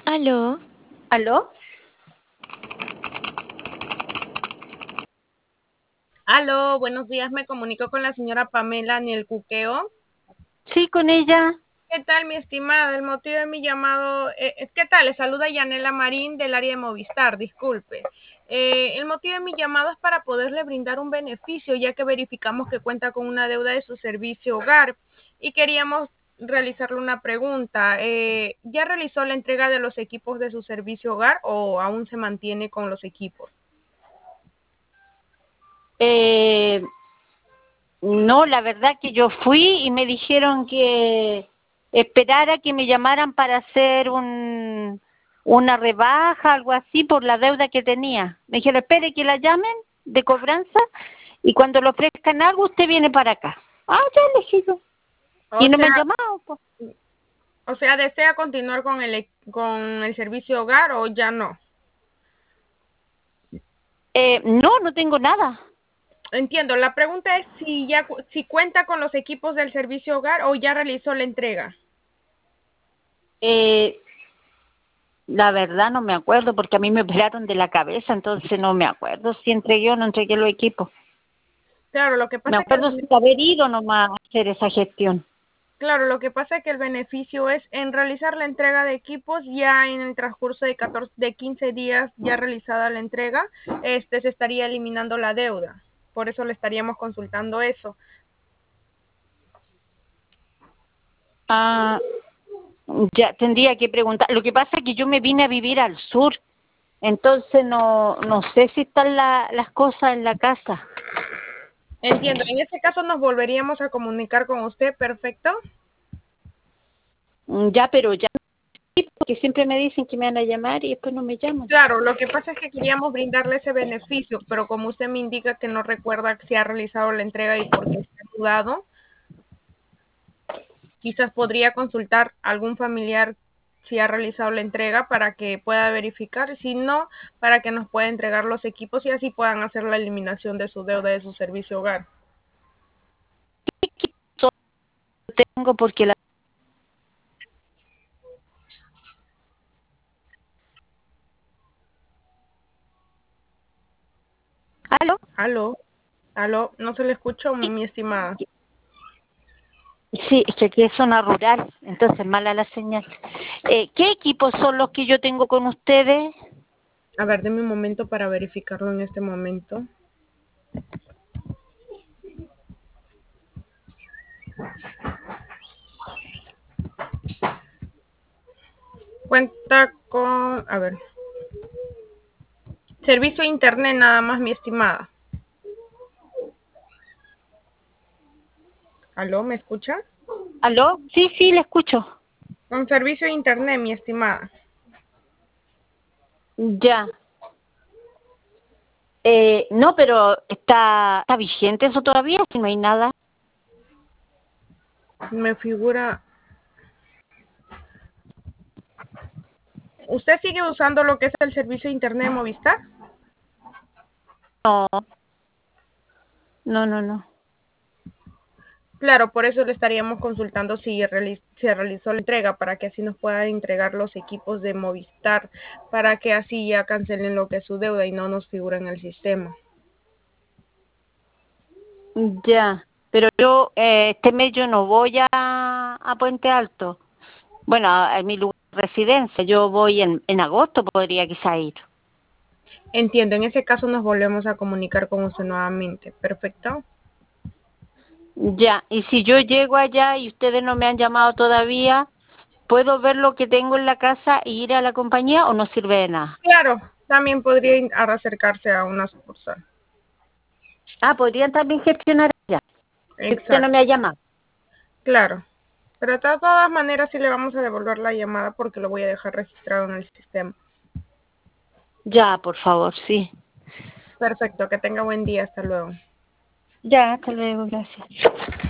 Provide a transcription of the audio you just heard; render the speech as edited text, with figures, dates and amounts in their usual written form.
¿Aló? ¿Aló? Aló, buenos días, me comunico con la señora Pamela Niel Cuqueo. Sí, con ella. ¿Qué tal, mi estimada? El motivo de mi llamado, ¿qué tal? Le saluda Yanela Marín del área de Movistar, disculpe. El motivo de mi llamado es para poderle brindar un beneficio, ya que verificamos que cuenta con una deuda de su servicio hogar y queríamos realizarle una pregunta. ¿Ya realizó la entrega de los equipos de su servicio hogar o aún se mantiene con los equipos? Eh, no, la verdad que yo fui y me dijeron que esperara que me llamaran para hacer una rebaja, algo así, por la deuda que tenía. Me dijeron, espere que la llamen de cobranza y cuando le ofrezcan algo usted viene para acá. Ah, ya le dije yo. O Y no me han sea, llamado, pues. ¿desea continuar con el servicio hogar o ya no? No, no tengo nada. Entiendo. La pregunta es si cuenta con los equipos del servicio hogar o ya realizó la entrega. Eh, la verdad no me acuerdo porque a mí me operaron de la cabeza, entonces no me acuerdo si entregué o no entregué los equipos. Claro, lo que Me pasa es que acuerdo sin haber ido nomás a hacer esa gestión. el beneficio es en realizar la entrega de equipos ya en el transcurso de 15 días ya realizada la entrega, se estaría eliminando la deuda. Por eso le estaríamos consultando eso. Ah, ya tendría que preguntar. Lo que pasa es que yo me vine a vivir al sur, entonces no sé si están las cosas en la casa. Entiendo. En este caso nos volveríamos a comunicar con usted, perfecto. Ya, pero ya, porque siempre me dicen que me van a llamar y después no me llaman. Claro, lo que pasa es que queríamos brindarle ese beneficio, pero como usted me indica que no recuerda si ha realizado la entrega y por qué se ha dudado, quizás podría consultar a algún familiar si ha realizado la entrega para que pueda verificar, si no, para que nos pueda entregar los equipos y así puedan hacer la eliminación de su deuda de su servicio hogar. Tengo porque la... ¿Aló? Aló, aló, no se le escuchó, mi estimada. Sí, es que aquí es zona rural, entonces mala la señal. ¿Qué equipos son los que yo tengo con ustedes? A ver, deme un momento para verificarlo en este momento. Cuenta con, a ver, servicio de internet nada más, mi estimada. ¿Aló, me escucha? ¿Aló? Sí, sí, le escucho. Con servicio de internet, mi estimada. Ya. No, pero está vigente eso todavía, si no hay nada. Me figura. ¿Usted sigue usando lo que es el servicio de internet de Movistar? No, no. Claro, por eso le estaríamos consultando si se realizó la entrega, para que así nos puedan entregar los equipos de Movistar, para que así ya cancelen lo que es su deuda y no nos figura en el sistema. Ya. Pero yo este mes yo no voy a Puente Alto. Bueno, a mi lugar de residencia. Yo voy en agosto, podría quizá ir. Entiendo, en ese caso nos volvemos a comunicar con usted nuevamente. Perfecto. Ya. Y si yo llego allá y ustedes no me han llamado todavía, ¿puedo ver lo que tengo en la casa e ir a la compañía o no sirve de nada? Claro, también podría acercarse a una sucursal. Ah, podrían también gestionar allá. Si usted no Exacto, me ha llamado. claro. Pero de todas maneras sí le vamos a devolver la llamada porque lo voy a dejar registrado en el sistema. Ya, por favor, sí. Perfecto, que tenga buen día, hasta luego. Ya, hasta luego, gracias.